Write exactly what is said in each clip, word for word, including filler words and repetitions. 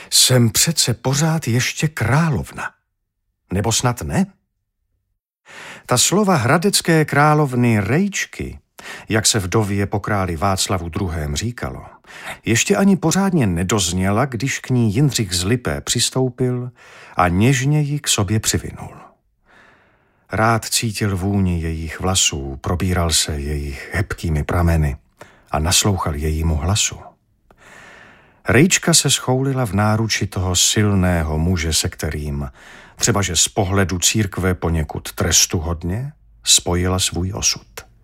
Jsem přece pořád ještě královna. Nebo snad ne? Ta slova hradecké královny Rejčky, jak se vdově po králi Václavu druhém. říkalo, ještě ani pořádně nedozněla, když k ní Jindřich z Lipé přistoupil a něžně ji k sobě přivinul. Rád cítil vůni jejich vlasů, probíral se jejich hebkými prameny a naslouchal jejímu hlasu. Rejčka se schoulila v náruči toho silného muže, se kterým, třebaže z pohledu církve poněkud trestuhodně, spojila svůj osud.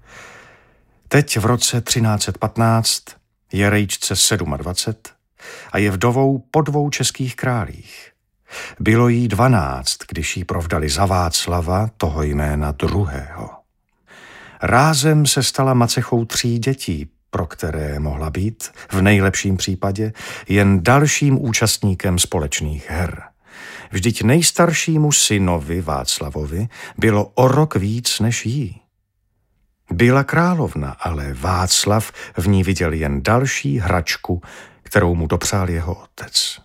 Teď v roce třináct patnáct je Rejčce dvacet sedm a je vdovou po dvou českých králích. Bylo jí dvanáct, když jí provdali za Václava, toho jména druhého. Rázem se stala macechou tří dětí, pro které mohla být, v nejlepším případě, jen dalším účastníkem společných her. Vždyť nejstaršímu synovi Václavovi bylo o rok víc než jí. Byla královna, ale Václav v ní viděl jen další hračku, kterou mu dopřál jeho otec.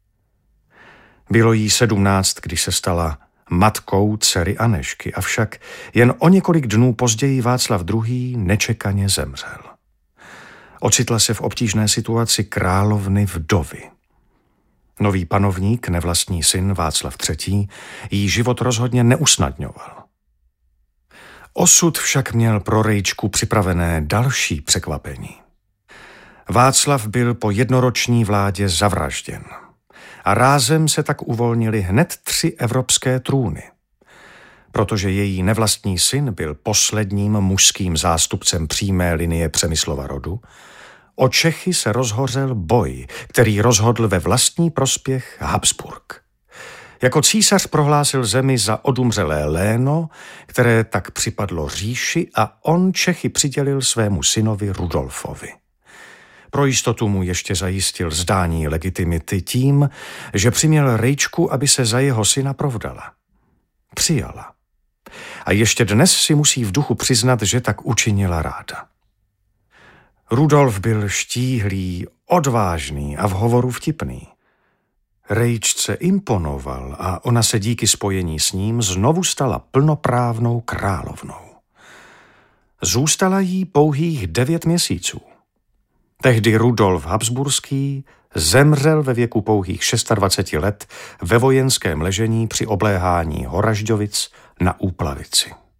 Bylo jí sedmnáct, když se stala matkou dcery Anežky, avšak jen o několik dnů později Václav druhý. nečekaně zemřel. Ocitla se v obtížné situaci královny vdovy. Nový panovník, nevlastní syn Václav třetí. jí život rozhodně neusnadňoval. Osud však měl pro Rejčku připravené další překvapení. Václav byl po jednoroční vládě zavražděn a rázem se tak uvolnili hned tři evropské trůny. Protože její nevlastní syn byl posledním mužským zástupcem přímé linie Přemyslova rodu, o Čechy se rozhořel boj, který rozhodl ve vlastní prospěch Habsburg. Jako císař prohlásil zemi za odumřelé léno, které tak připadlo říši, a on Čechy přidělil svému synovi Rudolfovi. Pro jistotu mu ještě zajistil zdání legitimity tím, že přiměl Rejčku, aby se za jeho syna provdala. Přijala. A ještě dnes si musí v duchu přiznat, že tak učinila ráda. Rudolf byl štíhlý, odvážný a v hovoru vtipný. Rejčce imponoval a ona se díky spojení s ním znovu stala plnoprávnou královnou. Zůstala jí pouhých devět měsíců. Tehdy Rudolf Habsburský zemřel ve věku pouhých dvacet šest let ve vojenském ležení při obléhání Horažďovic na Úplavici.